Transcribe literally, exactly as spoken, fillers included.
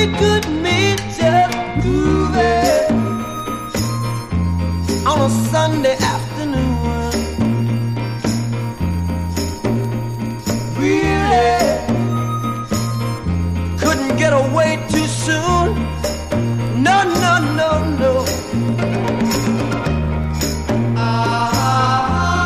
could meet just moving on a Sunday afternoon. Really couldn't get away too soon. No, no, no, no.